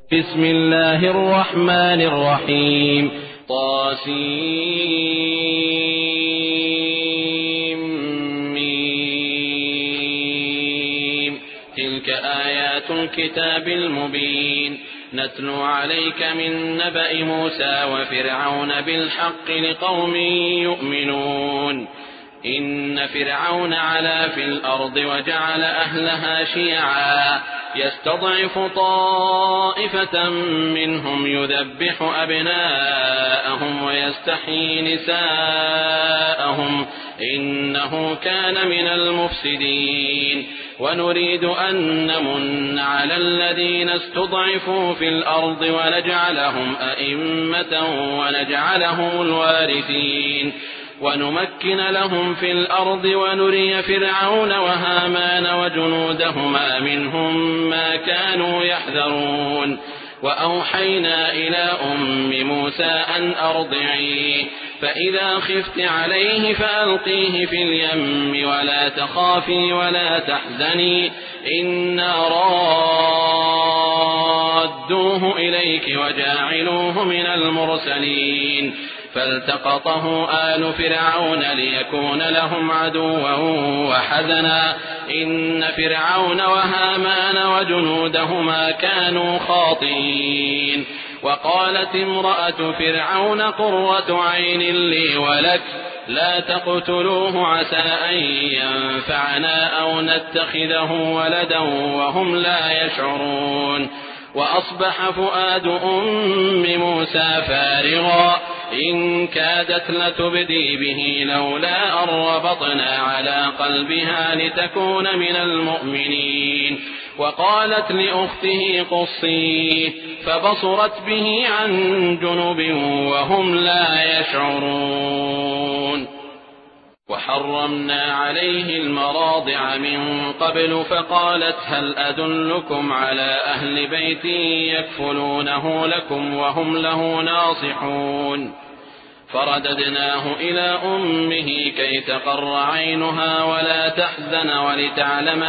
بسم الله الرحمن الرحيم. طاسيم. تلك آيات الكتاب المبين نتلو عليك من نبأ موسى وفرعون بالحق لقوم يؤمنون. إن فرعون علا في الأرض وجعل أهلها شيعا يستضعف طائفة منهم يذبح أبناءهم ويستحيي نساءهم إنه كان من المفسدين. ونريد أن نمن على الذين استضعفوا في الأرض ونجعلهم أئمة ونجعلهم الوارثين ونمكن لهم في الأرض ونري فرعون وهامان وجنودهما منهم ما كانوا يحذرون. وأوحينا إلى أم موسى أن أرضعيه فإذا خفت عليه فألقيه في اليم ولا تخافي ولا تحزني إنا رادوه إليك وجاعلوه من المرسلين. فالتقطه آل فرعون ليكون لهم عدوا وحزنا إن فرعون وهامان وجنودهما كانوا خاطئين. وقالت امرأة فرعون قرة عين لي ولك لا تقتلوه عسى أن ينفعنا أو نتخذه ولدا وهم لا يشعرون. وأصبح فؤاد أم موسى فارغا إن كادت لتبدي به لولا أن ربطنا على قلبها لتكون من المؤمنين. وقالت لأخته قصيه فبصرت به عن جنب وهم لا يشعرون. وحرمنا عليه المراضع من قبل فقالت هل أدلكم على أهل بيت يكفلونه لكم وهم له ناصحون. فرددناه إلى أمه كي تقر عينها ولا تحزن ولتعلم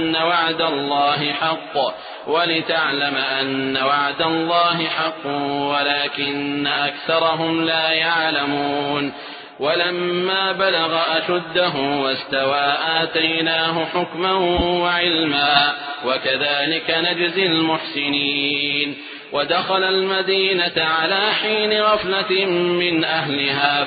أن وعد الله حق ولكن أكثرهم لا يعلمون. ولما بلغ أشده واستوى آتيناه حكما وعلما وكذلك نجزي المحسنين. ودخل المدينة على حين غفلة من أهلها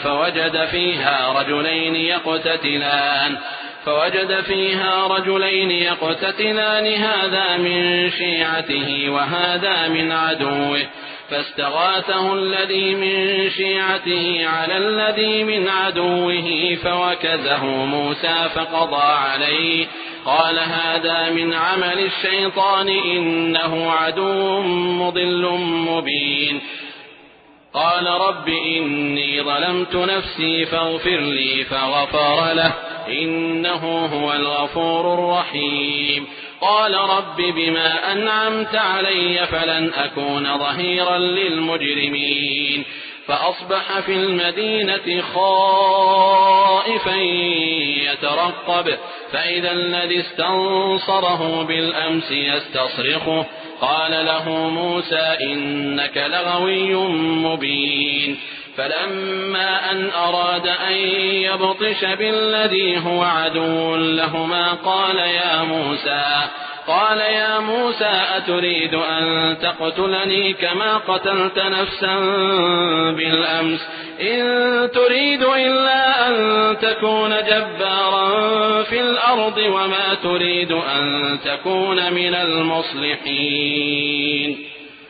فوجد فيها رجلين يقتتلان هذا من شيعته وهذا من عدوه فاستغاثه الذي من شيعته على الذي من عدوه فوكزه موسى فقضى عليه قال هذا من عمل الشيطان إنه عدو مضل مبين. قال رب إني ظلمت نفسي فاغفر لي فغفر له إنه هو الغفور الرحيم. قال رب بما أنعمت علي فلن أكون ظهيرا للمجرمين. فأصبح في المدينة خائفا يترقب فإذا الذي استنصره بالأمس يستصرخه قال له موسى إنك لغوي مبين. فلما أن أراد أن يبطش بالذي هو عدو لهما قال يا موسى أتريد أن تقتلني كما قتلت نفسا بالأمس إن تريد إلا أن تكون جبارا في الأرض وما تريد أن تكون من المصلحين.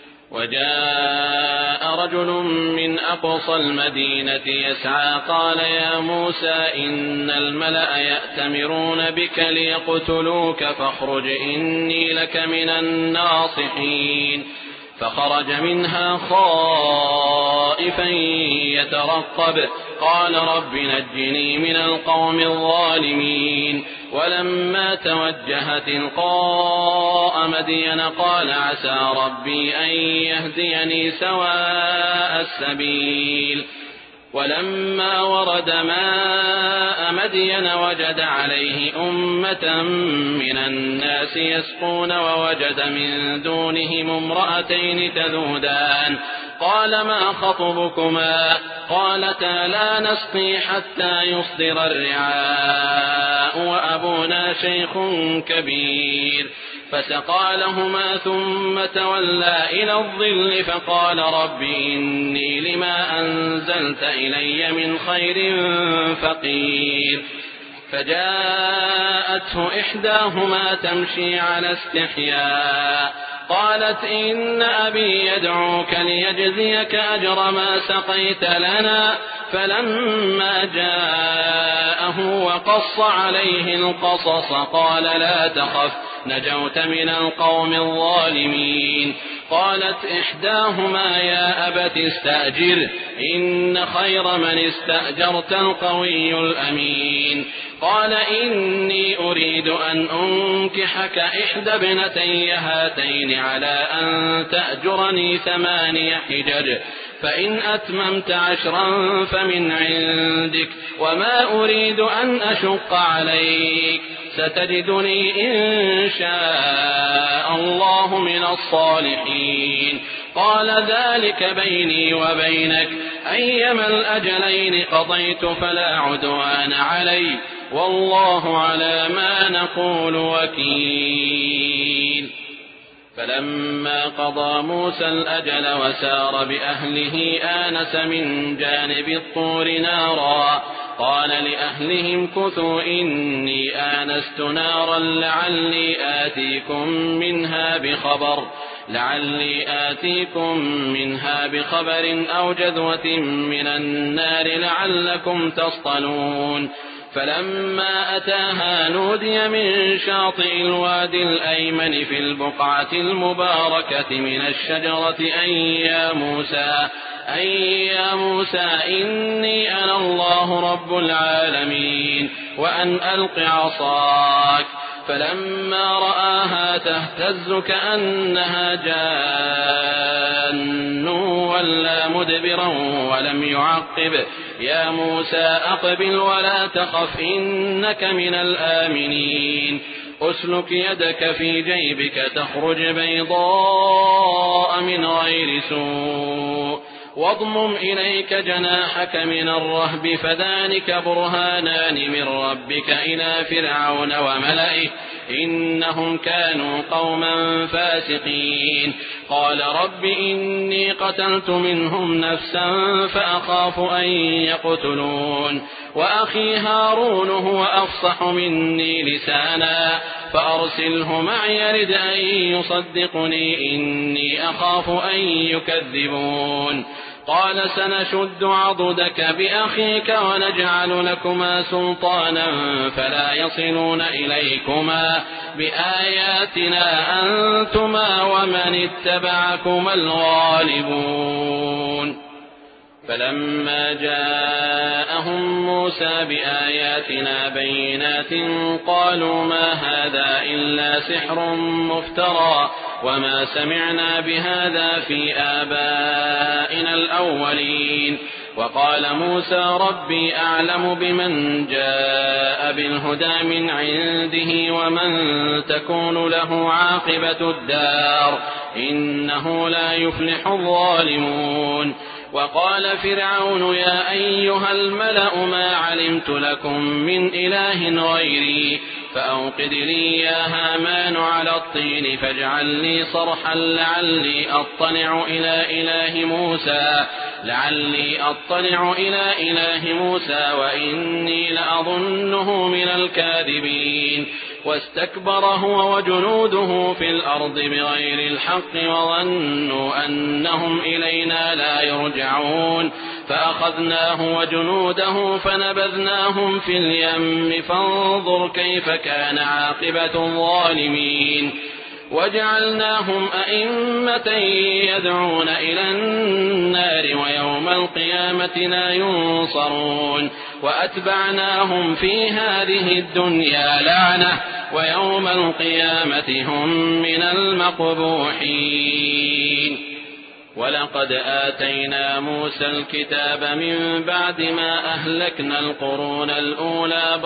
وجاء رجل من أقصى المدينة يسعى قال يا موسى إن الملأ يأتمرون بك ليقتلوك فاخرج إني لك من الناصحين. فخرج منها خائفا يترقب قال رب نجني من القوم الظالمين. ولما توجه تلقاء مدين قال عسى ربي أن يهديني سواء السبيل. ولما ورد ماء مدين وجد عليه أمة من الناس يسقون ووجد من دونهم امرأتين تذودان قال ما خطبكما قالتا لا نسقي حتى يصدر الرعاء وأبونا شيخ كبير فسقى لهما ثم تولى إلى الظل فقال رب إني لما أنزلت إلي من خير فقير فجاءته إحداهما تمشي على استحياء قالت إن أبي يدعوك ليجزيك أجر ما سقيت لنا فلما جاءه وقص عليه القصص قال لا تخف نجوت من القوم الظالمين قالت إحداهما يا أبت استأجر إن خير من استأجرت القوي الأمين قال إني أريد أن أنكحك إحدى ابنتي هاتين على أن تأجرني 8 حجج فإن أتممت 10 فمن عندك وما أريد أن أشق عليك ستجدني إن شاء الله من الصالحين قال ذلك بيني وبينك أيما الأجلين قضيت فلا عدوان علي والله على ما نقول وكيل فلما قضى موسى الأجل وسار بأهله آنس من جانب الطور نارا قال لأهلهم كثوا إني آنست نارا لعلي آتيكم منها بخبر أو جذوة من النار لعلكم تصطلون فلما أتاها نودي من شاطئ الوادي الأيمن في البقعة المباركة من الشجرة أي يا موسى إني أنا الله رب العالمين وأن ألق عصاك فلما رآها تهتز كأنها جان ولا مدبرا ولم يعقب يا موسى أقبل ولا تخف إنك من الآمنين أسلك يدك في جيبك تخرج بيضاء من غير سوء واضمم إليك جناحك من الرهب فذلك برهانان من ربك إلى فرعون وملئه إنهم كانوا قوما فاسقين قال رب إني قتلت منهم نفسا فأخاف أن يقتلون وأخي هارون هو أفصح مني لسانا فأرسله معي يرد أن يصدقني إني أخاف أن يكذبون قال سنشد عضدك بأخيك ونجعل لكما سلطانا فلا يصلون إليكما بآياتنا أنتما ومن اتبعكما الغالبون فلما جاءهم موسى بآياتنا بينات قالوا ما هذا إلا سحر مفترى وما سمعنا بهذا في آبائنا الأولين وقال موسى ربي أعلم بمن جاء بالهدى من عنده ومن تكون له عاقبة الدار إنه لا يفلح الظالمون وقال فرعون يا أيها الملأ ما علمت لكم من إله غيري فأوقد لي يا هامان على الطين فاجعل لي صرحا لعلي أطلع إلى إله موسى وإني لأظنه من الكاذبين واستكبر هو وجنوده في الأرض بغير الحق وظنوا أنهم إلينا لا يرجعون فأخذناه وجنوده فنبذناهم في اليم فانظر كيف كان عاقبة الظالمين وجعلناهم أئمة يدعون إلى النار ويوم القيامة لا ينصرون وأتبعناهم في هذه الدنيا لعنة ويوم القيامة هم من المقبوحين ولقد آتينا موسى الكتاب من بعد ما أهلكنا القرون الأولى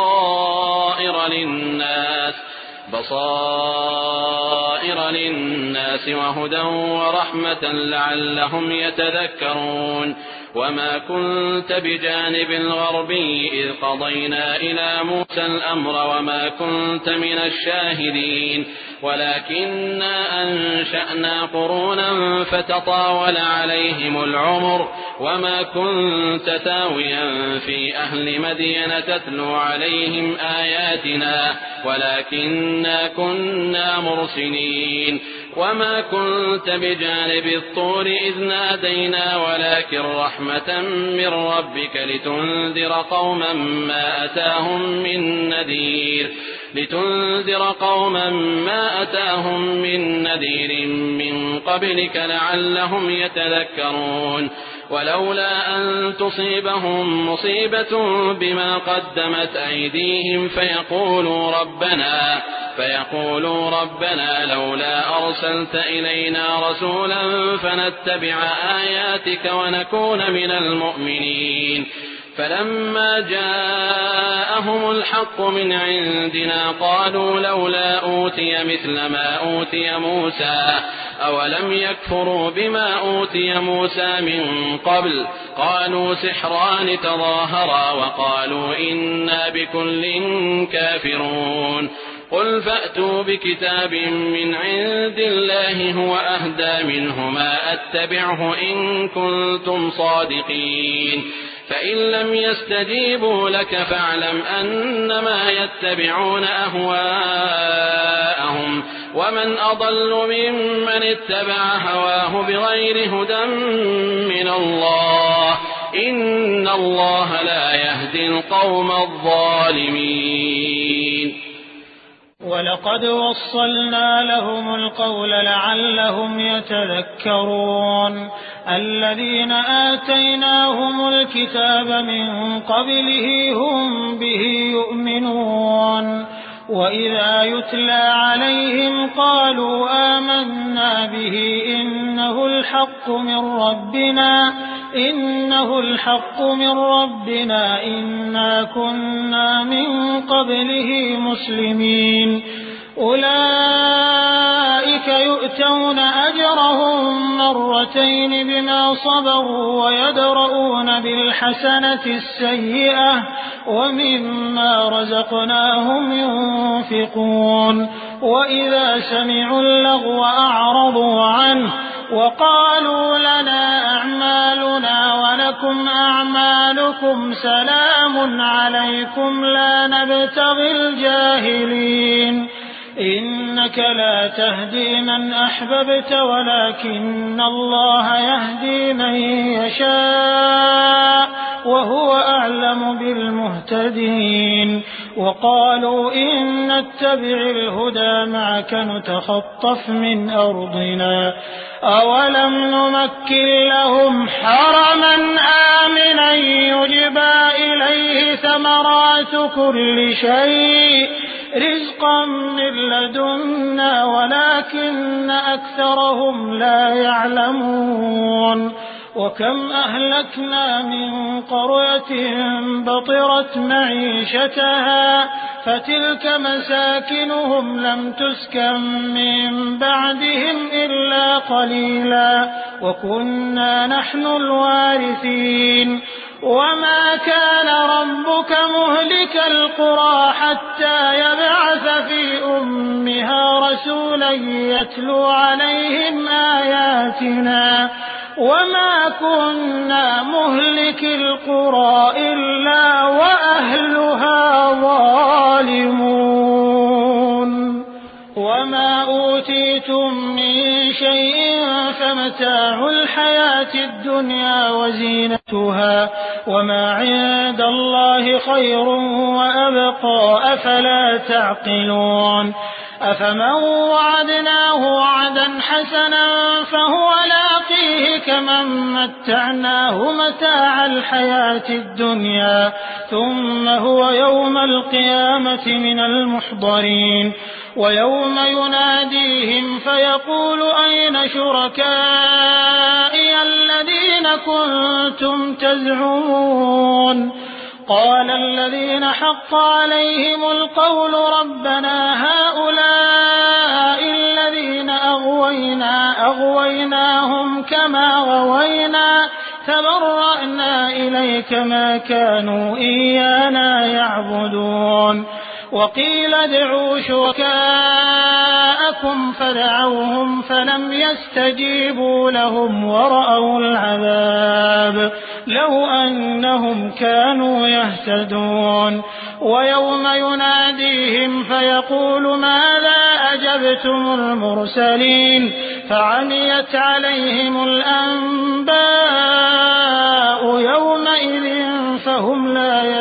بصائر للناس وهدى ورحمة لعلهم يتذكرون وما كنت بجانب الغربي إذ قضينا إلى موسى الأمر وما كنت من الشاهدين ولكننا أنشأنا قرونا فتطاول عليهم العمر وما كنت ثاويا في أهل مدين تتلو عليهم آياتنا ولكننا كنا مرسلين وما كنت بجانب الطور إذ نادينا ولكن رحمة من ربك لتنذر قوما ما أتاهم من نذير من قبلك لعلهم يتذكرون ولولا أن تصيبهم مصيبة بما قدمت أيديهم فيقولوا ربنا لولا أرسلت إلينا رسولا فنتبع آياتك ونكون من المؤمنين فلما جاءهم الحق من عندنا قالوا لولا أوتي مثل ما أوتي موسى أولم يكفروا بما أوتي موسى من قبل قالوا سحران تظاهرا وقالوا إنا بكل كافرون قل فأتوا بكتاب من عند الله هو أهدى منهما أتبعه إن كنتم صادقين فإن لم يستجيبوا لك فاعلم أنما يتبعون أهواءهم ومن أضل ممن اتبع هواه بغير هدى من الله إن الله لا يهدي القوم الظالمين ولقد وصلنا لهم القول لعلهم يتذكرون الذين آتيناهم الكتاب من قبله هم به يؤمنون وإذا يتلى عليهم قالوا آمنا به إنه الحق من ربنا إنا كنا من قبله مسلمين أولئك يؤتون أجرهم مرتين بما صبروا ويدرؤون بالحسنة السيئة ومما رزقناهم ينفقون وإذا سمعوا اللغو أعرضوا عنه وقالوا لنا أعمالنا ولكم أعمالكم سلام عليكم لا نبتغي الجاهلين إنك لا تهدي من أحببت ولكن الله يهدي من يشاء وهو أعلم بالمهتدين وقالوا إن نتبع الهدى معك نتخطف من أرضنا أولم نمكن لهم حرما آمنا يجبى إليه ثمرات كل شيء رزقا من لدنا ولكن أكثرهم لا يعلمون وكم أهلكنا من قرية بطرت معيشتها فتلك مساكنهم لم تسكن من بعدهم إلا قليلا وكنا نحن الوارثين وما كان ربك مهلك القرى حتى يبعث في أمها رسولا يتلو عليهم آياتنا وما كنا مهلك القرى إلا وأهلها ظالمون وما أوتيتم من شيء فمتاع الحياة الدنيا وزينتها وما عند الله خير وأبقى أفلا تعقلون أفمن وعدناه وعدا حسنا فهو لاقيه كمن متعناه متاع الحياة الدنيا ثم هو يوم القيامة من المحضرين ويوم يناديهم فيقول أين شركائي كنتم تزعمون قال الذين حق عليهم القول ربنا هؤلاء الذين أغويناهم كما غوينا تبرأنا إليك ما كانوا إيانا يعبدون وقيل ادعوا شركاءكم فدعوهم فلم يستجيبوا لهم ورأوا العذاب لو أنهم كانوا يهتدون ويوم يناديهم فيقول ماذا أجبتم المرسلين فعميت عليهم الأنباء يومئذ فهم لا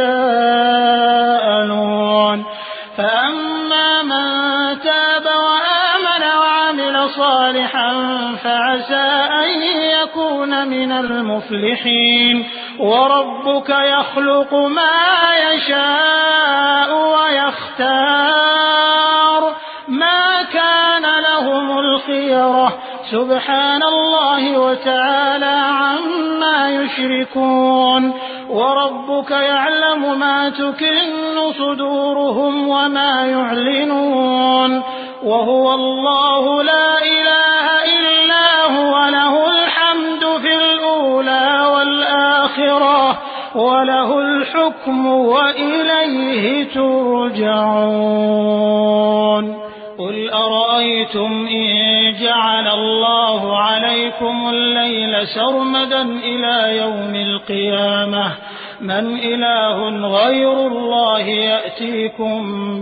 يتساءلون فأما من تاب وآمن وعمل صالحا فعسى أن يكون من المفلحين وربك يخلق ما يشاء ويختار ما كان لهم الخيرة سبحان الله وتعالى عما يشركون وربك يعلم ما تكن صدورهم وما يعلنون وهو الله لا إله إلا هو له الحمد في الأولى والآخرة وله الحكم وإليه ترجعون قل أرأيتم إن جعل الله عليكم الليل سرمدا إلى يوم القيامة من إله غير الله يأتيكم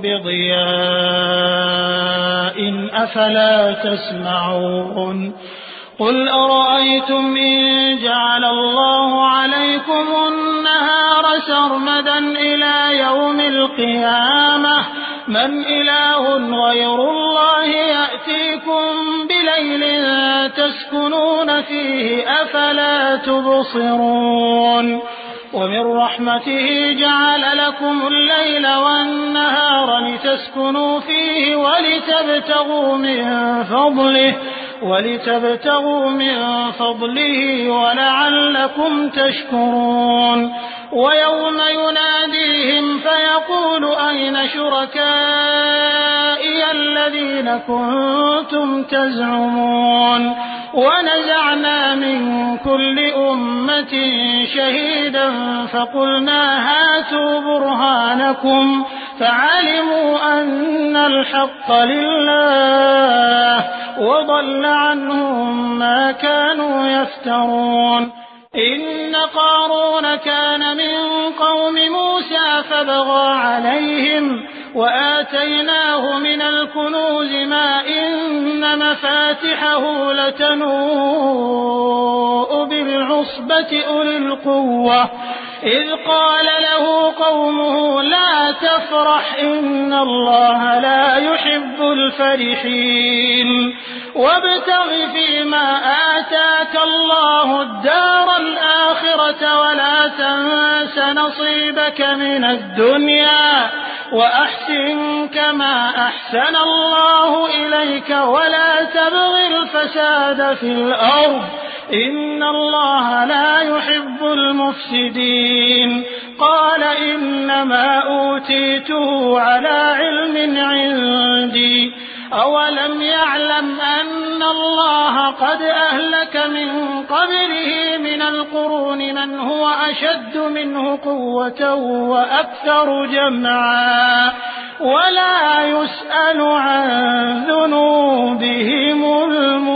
بضياء أفلا تسمعون قل أرأيتم إن جعل الله عليكم النهار سرمدا إلى يوم القيامة من إله غير الله يأتيكم بليل تسكنون فيه أفلا تبصرون ومن رحمته جعل لكم الليل والنهار لتسكنوا فيه ولتبتغوا من فضله ولعلكم تشكرون ويوم يناديهم فيقول أين شركائي الذين كنتم تزعمون ونزعنا من كل أمة شهيدا فقلنا هاتوا برهانكم فعلموا أن الحق لله وضل عنهم ما كانوا يفترون إن قارون كان من قوم موسى فبغى عليهم وآتيناه من الكنوز ما إن مفاتحه لتنوء بالعصبة أولي القوة إذ قال له قومه لا تفرح إن الله لا يحب الفرحين وابتغ فيما آتاك الله الدار الآخرة ولا تنس نصيبك من الدنيا وأحسن كما أحسن الله إليك ولا تبغ الفساد في الأرض إن الله لا يحب المفسدين قال إنما أوتيته على علم عندي أولم يعلم أن الله قد أهلك من قبله من القرون من هو أشد منه قوة وأكثر جمعا ولا يسأل عن ذنوبهم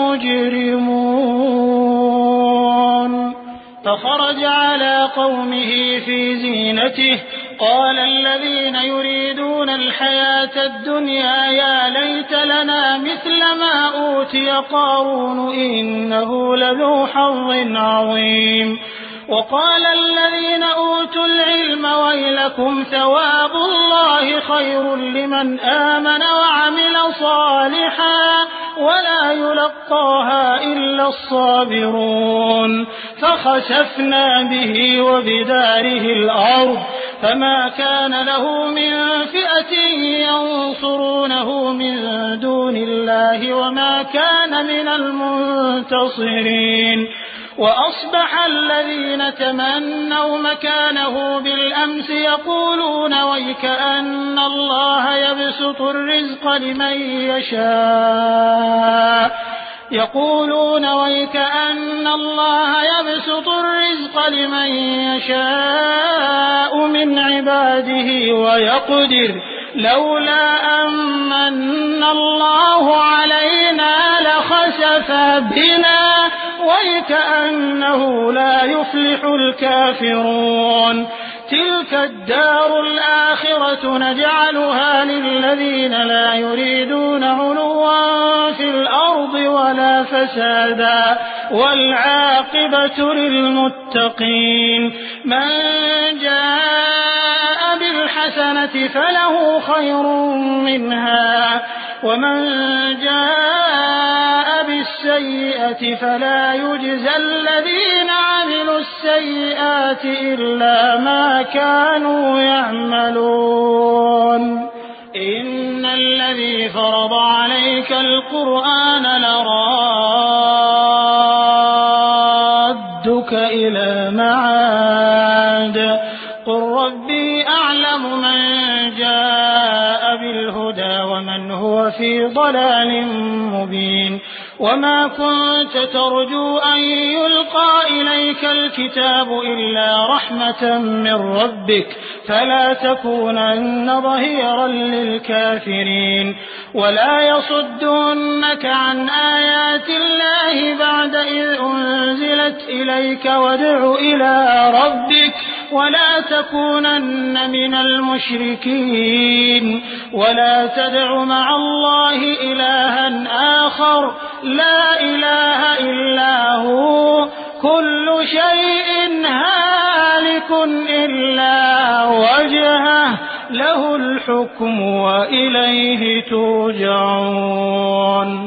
المجرمون فخرج على قومه في زينته قال الذين يريدون الحياة الدنيا يا ليت لنا مثل ما أوتي قارون إنه لذو حظ عظيم وقال الذين أوتوا العلم ويلكم ثواب الله خير لمن آمن وعمل صالحا ولا يلقاها إلا الصابرون فخسفنا به وبداره الأرض فما كان له من فئة ينصرونه من دون الله وما كان من المنتصرين وأصبح الذين تمنوا مكانه بالأمس يقولون ويكأن الله يبسط الرزق لمن يشاء من عباده ويقدر لولا أمن الله علينا لخسف بنا ويكأنه لا يفلح الكافرون تلك الدار الآخرة نجعلها للذين لا يريدون علوا في الأرض ولا فسادا والعاقبة للمتقين من جاء بالحسنة فله خير منها ومن جاء بالسيئة فلا يجزى الذين عملوا السيئات إلا ما كانوا يعملون إن الذي فرض عليك القرآن لرادك إلى معاد قل ربي أعلم من جاء بالهدى ومن هو في ضلال مبين وما كنت ترجو أن يلقى إليك الكتاب إلا رحمة من ربك فلا تكونن ظهيرا للكافرين ولا يصدنك عن آيات الله بعد إذ أنزلت إليك وادع إلى ربك ولا تكونن من المشركين ولا تدع مع الله إلها آخر لا إله إلا هو كل شيء هالك إلا وجهه له الحكم وإليه ترجعون